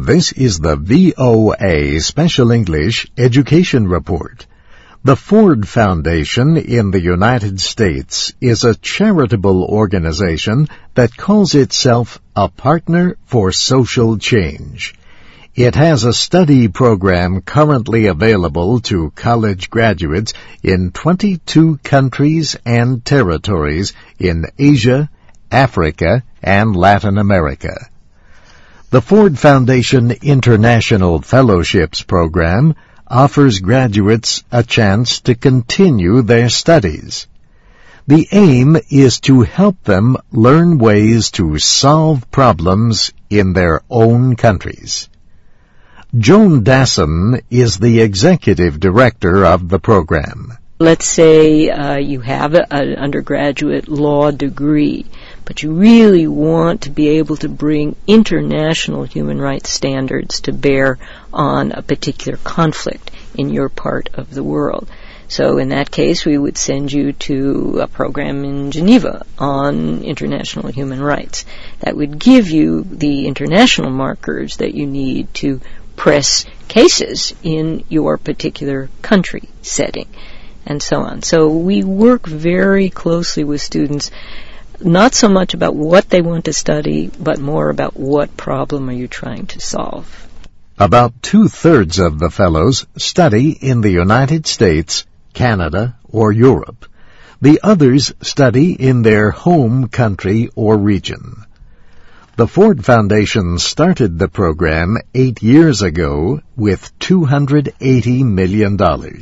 This is the VOA Special English Education Report. The Ford Foundation in the United States is a charitable organization that calls itself a partner for social change. It has a study program currently available to college graduates in 22 countries and territories in Asia, Africa, and Latin America. The Ford Foundation International Fellowships Program offers graduates a chance to continue their studies. The aim is to help them learn ways to solve problems in their own countries. Joan Dasson is the executive director of the program. Let's say you have an undergraduate law degree, but you really want to be able to bring international human rights standards to bear on a particular conflict in your part of the world. So in that case, we would send you to a program in Geneva on international human rights. That would give you the international markers that you need to press cases in your particular country setting, and so on. So we work very closely with students, not so much about what they want to study, but more about what problem are you trying to solve. About 2/3 of the fellows study in the United States, Canada, or Europe. The others study in their home country or region. The Ford Foundation started the program 8 years ago with $280 million.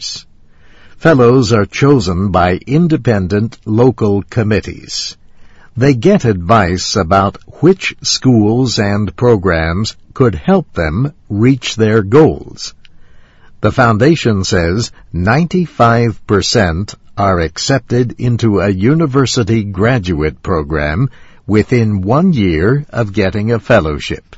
Fellows are chosen by independent local committees. They get advice about which schools and programs could help them reach their goals. The foundation says 95% are accepted into a university graduate program within 1 year of getting a fellowship.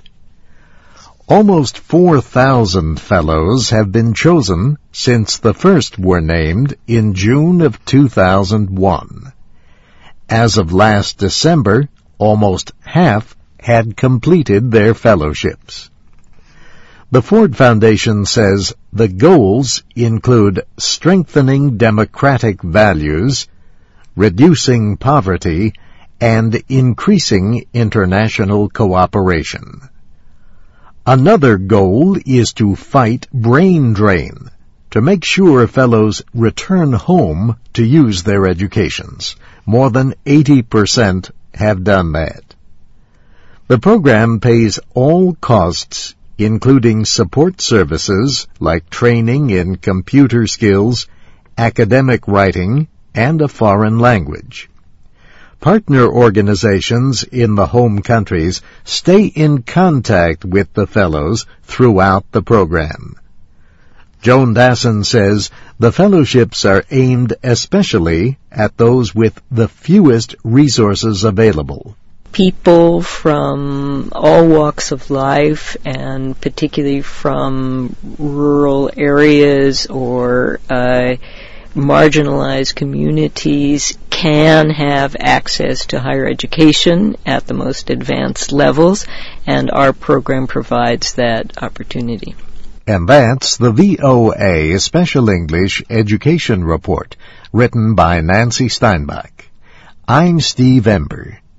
Almost 4,000 fellows have been chosen since the first were named in June of 2001. As of last December, almost half had completed their fellowships. The Ford Foundation says the goals include strengthening democratic values, reducing poverty, and increasing international cooperation. Another goal is to fight brain drain, to make sure fellows return home to use their educations. More than 80% have done that. The program pays all costs, including support services like training in computer skills, academic writing, and a foreign language. Partner organizations in the home countries stay in contact with the fellows throughout the program. Joan Dasson says the fellowships are aimed especially at those with the fewest resources available. People from all walks of life, and particularly from rural areas or marginalized communities, can have access to higher education at the most advanced levels, and our program provides that opportunity. And that's the VOA Special English Education Report, written by Nancy Steinbach. I'm Steve Ember.